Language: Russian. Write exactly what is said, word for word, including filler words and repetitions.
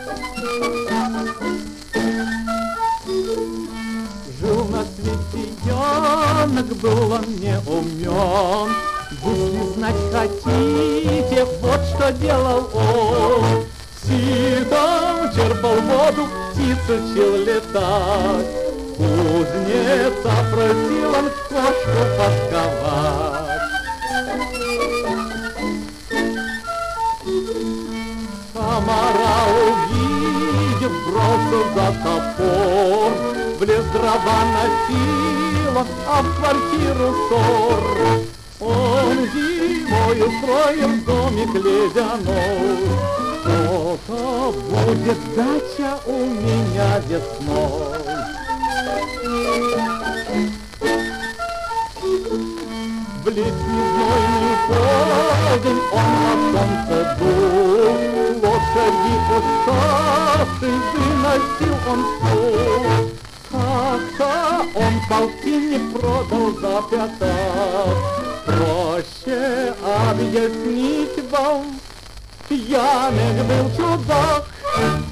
Жил на свете янок, был он не умен. Если знать хотите, вот что делал он. Ситом черпал воду, птиц учил летать. Кузнеца просил он кошку подковать. Комара увидев, бросил за топор. В лес дрова носил он, а в квартиру ссор. Он зимой устроил домик ледяной. То-то будет дача у меня весной. В летний знойный полдень он на солнце дул. Лошади уставший выносил он стул. Как-то он полки не продал за пятак. Проще объяснить вам, пьяный был чудак.